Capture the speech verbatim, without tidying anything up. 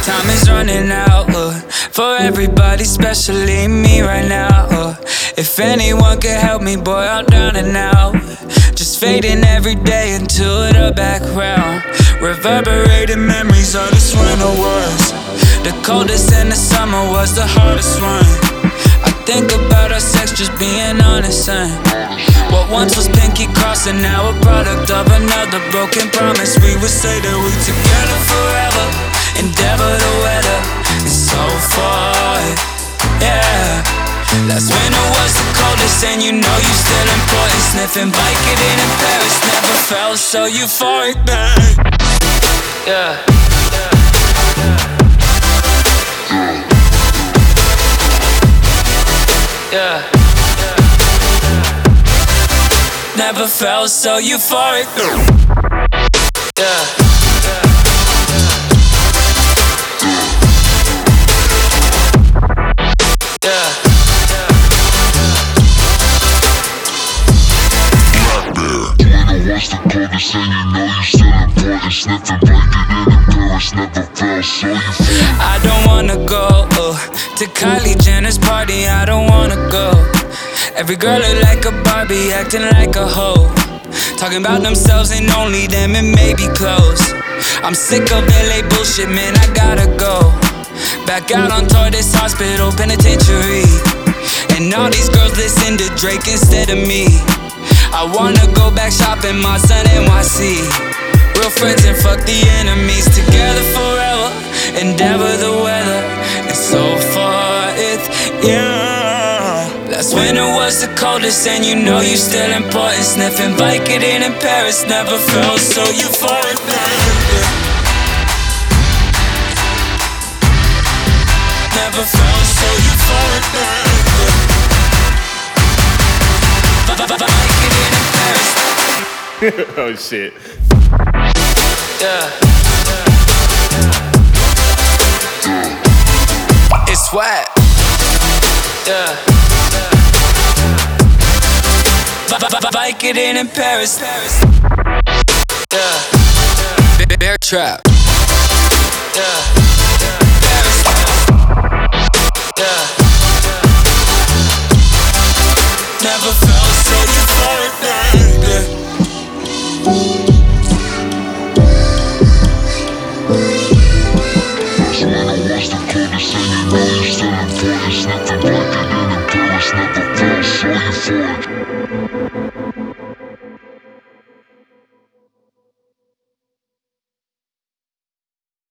time is running out uh, for everybody, especially me right now. uh, If anyone could help me, boy, I'm down and out. Just fading every day into the background. Reverberating memories of this winter was the coldest, and the summer was the hardest one. I think about our sex, just being honest, son. What once was pinky crossing, now a product of another broken promise. We would say that we together forever, endeavor the weather. It's so far, yeah. Last winter was the coldest, and you know you still important. Sniffing Vicodin in Paris, never felt so euphoric, man. Yeah, yeah, yeah, yeah. Never felt so euphoric. Yeah. What's the coldest and you know you still important. Sniffing Vicodin in Paris, never felt so euphoric. I don't wanna go uh, to Kylie Jenner's party, I don't wanna go. Every girl look like a Barbie, acting like a hoe. Talking about themselves and only them, it may be close. I'm sick of L A bullshit, man, I gotta go. Back out on tour, this hospital penitentiary. And all these girls listen to Drake instead of me. I wanna go back shopping, my son N Y C. Real friends and fuck the enemies. Together forever, endeavor the weather. It's so far, it's, yeah. Last winter was the coldest, and you know you still important. Sniffing Vicodin in Paris, never felt so euphoric, man. Never felt so euphoric, man. Oh shit. Yeah. It's wet. Yeah. Vicodin in Paris. Yeah. Bear trap. Yeah. Paris. Yeah. Never felt so euphoric, man. That's when I was the coldest and you know you still important. Sniffing Vicodin in Paris, never felt so euphoric.